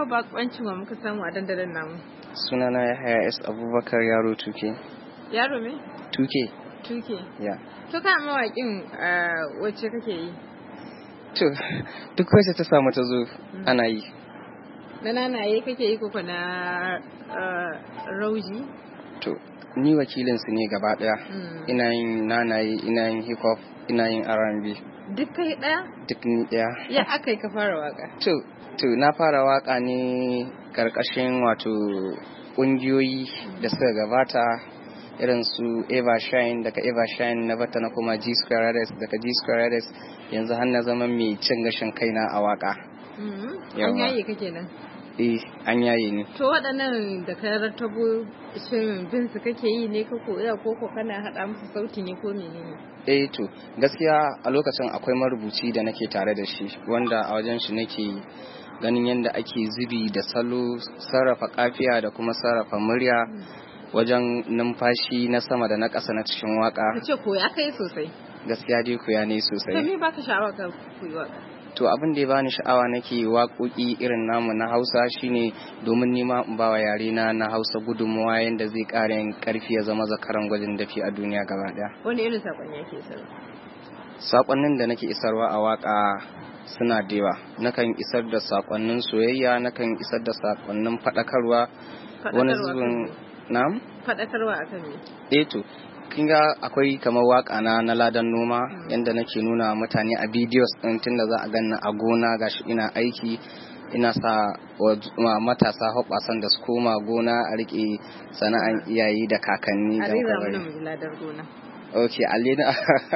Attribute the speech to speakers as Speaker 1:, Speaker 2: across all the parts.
Speaker 1: yau bakwancin wa muka samu a dandalin namu?
Speaker 2: Sunana Yahaya S. Abubakar Yaro Tuke.
Speaker 1: Yaro me?
Speaker 2: Tuke.
Speaker 1: Tuke.
Speaker 2: Ya.
Speaker 1: To ka mawaƙin wacce kake yi?
Speaker 2: To duk wacce ta samu ta zo ana yi.
Speaker 1: Na nanaye kake yi koko na rauji?
Speaker 2: To ni wakilinsu ne gaba daya. Ina yin nanaye, ina yin hip hop, ina yin R&B.
Speaker 1: Duk kai daya? Duk
Speaker 2: ni daya.
Speaker 1: Ya aka yi ka fara waka?
Speaker 2: To na fara waka ne karkashin wato kungiyoyi da suka gabata irin su Eva Shine, daga Eva Shine na bata na kuma G Square Race, daga G Square Race yanzu har na zama mai cin gashin kaina a waka.
Speaker 1: An yaye kake nan?
Speaker 2: An yaye ne.
Speaker 1: To waɗannan da ka rattabo shin bin su kake yi ne ka koya ko kana haɗa musu sauti ne ko menene?
Speaker 2: To gaskiya a lokacin akwai marubuci da nake tare da shi wanda a wajen shi nake ganin yadda ake zubi da salo, sarrafa kafiya da kuma sarrafa murya wajen numfashi na sama da na ƙasa na cikin waka.
Speaker 1: Kace koya kai sosai?
Speaker 2: Gaskiya dai koya ne sosai.
Speaker 1: To me baka sha'awa ka koyi waka?
Speaker 2: To abin da ya bani sha'awa nake waƙoƙi irin namu na Hausa shine domin nima in bawa yare na Hausa gudunmawa yanda zai ƙara yin ƙarfi ya zama zakaran gwajin dafi a duniya gaba ɗaya.
Speaker 1: Wani irin saƙonni yake isarwa?
Speaker 2: Saƙonnin da nake isarwa a waƙa suna da yawa. Nakan isar da saƙonnin soyayya, nakan isar da saƙonnin faɗakarwa. Wani zubin na'am?
Speaker 1: Faɗakarwa akan me?
Speaker 2: To kin ga akwai kamar waka na ladan noma yanda nake nuna mutane a videos din tunda za a ganna a gona gashi ina aiki ina sa matasa hoɓasan da su koma gona a rike sana'an iyaye da kakanni da
Speaker 1: kuma ladan gona.
Speaker 2: Okay, alina.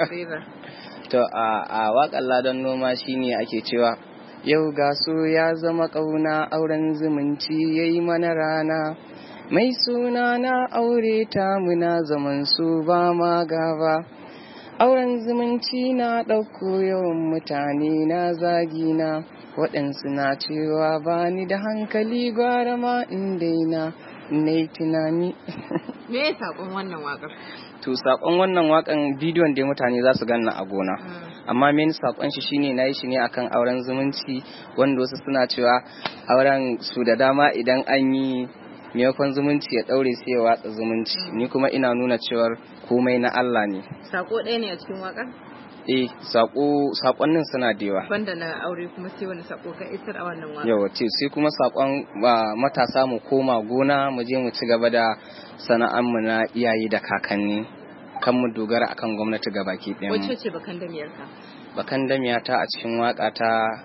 Speaker 2: To a waƙar ladan noma shine ake cewa yau gaso ya zama ƙauna auren zumunci yayi mana rana. Mai suna na aure ta muna zaman su ba ma gaba. Auren zumunci na ɗauko yawan mutane na zagina. Waɗansu na cewa ba ni da hankali gwara ma in daina na tunani.
Speaker 1: Me ya saƙon wannan waƙar?
Speaker 2: To saƙon wannan waƙan bidiyon da mutane za su ganna a gona. Amma meni saƙon shi shine na yi shi ne akan auren zumunci wanda wasu suna cewa auren su da dama idan an yi maimakon zumunci ya daure sai ya watsa zumunci. Ni kuma ina nuna cewar komai na Allah ne.
Speaker 1: Sako ɗaya ne a cikin waƙar?
Speaker 2: Sakonnin suna da yawa.
Speaker 1: Banda na aure kuma sai wani sako ka isar a wannan waƙar?
Speaker 2: Yawa sai kuma sakon matasa mu koma gona mu je mu ci gaba da sana'anmu na iyaye da kakanni kan mu dogara akan gwamnati gabaki ɗaya.
Speaker 1: Wacce ce bakan damiyarka?
Speaker 2: Bakan damiyata a cikin waƙa ta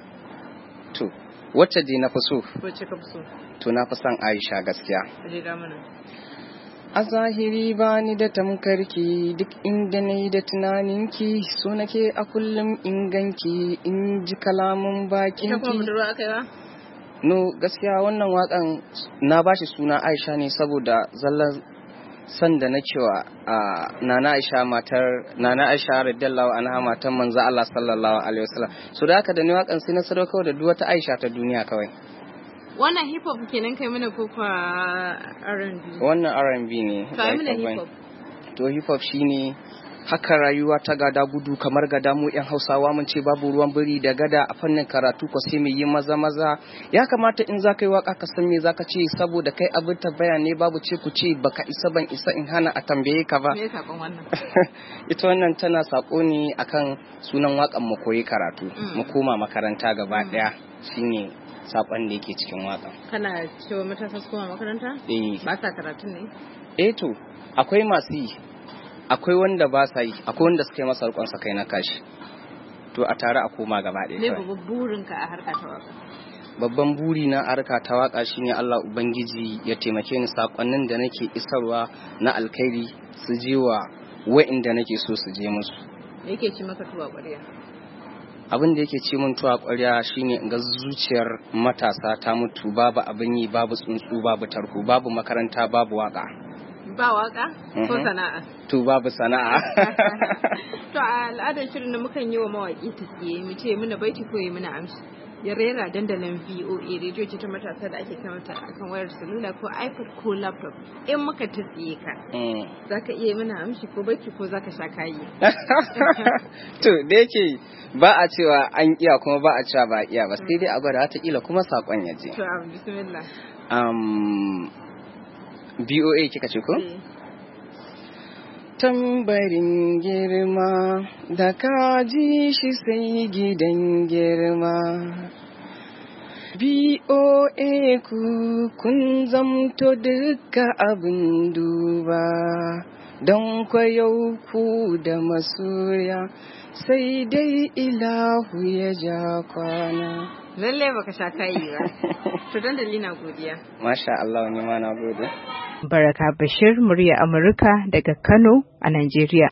Speaker 2: wacce dai na fi so?
Speaker 1: Wacce ka fi so?
Speaker 2: To na fi son Aisha gaskiya.
Speaker 1: Riga mana.
Speaker 2: A zahiri ba ni da tamkarki duk inda na yi da tunaninki so nake a kullum inganki in ji kalamun bakinki.
Speaker 1: Ita kuma budurwa aka yi wa?
Speaker 2: No gaskiya wannan waƙan na bashi suna Aisha ne saboda zallar san da na cewa Nana Aisha radiyallahu anha matan manzo Allah sallallahu alaihi wasallam. So da haka da ni waƙan sai na sadaukar da duk wata Aisha ta duniya kawai.
Speaker 1: Wannan hip hop kenan kai mana ko kwa R&B?
Speaker 2: Wannan R&B ne.
Speaker 1: Kai mana hip hop.
Speaker 2: To hip hop shine haka rayuwa ta gada gudu kamar gada mu yan Hausawa mun ce babu ruwan biri da gada a fannin karatu ko sai mu yi maza ya kamata in za ka yi waka ka san me za ka ce saboda kai abin tabbaya ne babu ce ku ce baka isa ban isa in hana a tambaye ka ba.
Speaker 1: Me sakon wannan?
Speaker 2: Ita wannan tana sako ne akan sunan wakan mu koyi karatu mu koma makaranta gaba daya shine sakon da yake cikin waka.
Speaker 1: Kana cewa matasa su koma makaranta? Ba sa karatun ne?
Speaker 2: To akwai masu yi, akwai wanda ba sa yi, akwai wanda suka yi masa rikon sa kai na kashi. To a tare a koma gaba ɗaya.
Speaker 1: Me babban burinka a harka ta waka?
Speaker 2: Babban buri na harka ta waka shine Allah Ubangiji ya taimake ni sakonnin da nake isarwa na alkhairi su je wa wa'inda nake so su je musu.
Speaker 1: Me yake ci maka tuwa ƙwarya?
Speaker 2: Abin da yake ci min tuwa ƙwarya shine ga zuciyar matasa ta mutu babu abin yi, babu tsuntsu, babu tarko, babu makaranta, babu waka.
Speaker 1: Ba waka ko sana'a?
Speaker 2: To babu sana'a.
Speaker 1: To a al'adar shirin da mukan yi wa mawaƙi tafiye mu ce muna baiti ko yi muna amshi. ya rera dandalin VOA rediyo ce ta matasa da ake kamata akan wayar salula ko iPad ko laptop. In muka tsiye ka zaka iya mana amshi ko baki ko zaka sha kayi.
Speaker 2: To da yake ba a cewa an iya kuma ba a cewa ba a iya ba sai dai a gwada ta kila kuma sakon ya je.
Speaker 1: To bismillah.
Speaker 2: BOA kika ce ko? Tambarin girma da ka ji shi sai gidan girma. BOA kun zamto duka abin duba, don kwayau ku da masoya sai dai ilahu ya ja kwana.
Speaker 1: Lalle baka sha kayi ba. To dandali na godiya.
Speaker 2: Masha Allah, ni ma na gode.
Speaker 3: Baraka Bashir, murya Amurka daga Kano a Najeriya.